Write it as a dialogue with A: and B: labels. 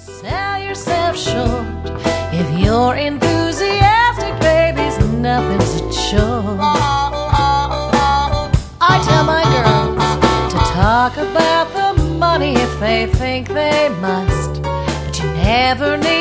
A: Sell yourself short. If you're enthusiastic, baby's nothing's a chore. I tell my girls to talk about the money if they think they must, but you never need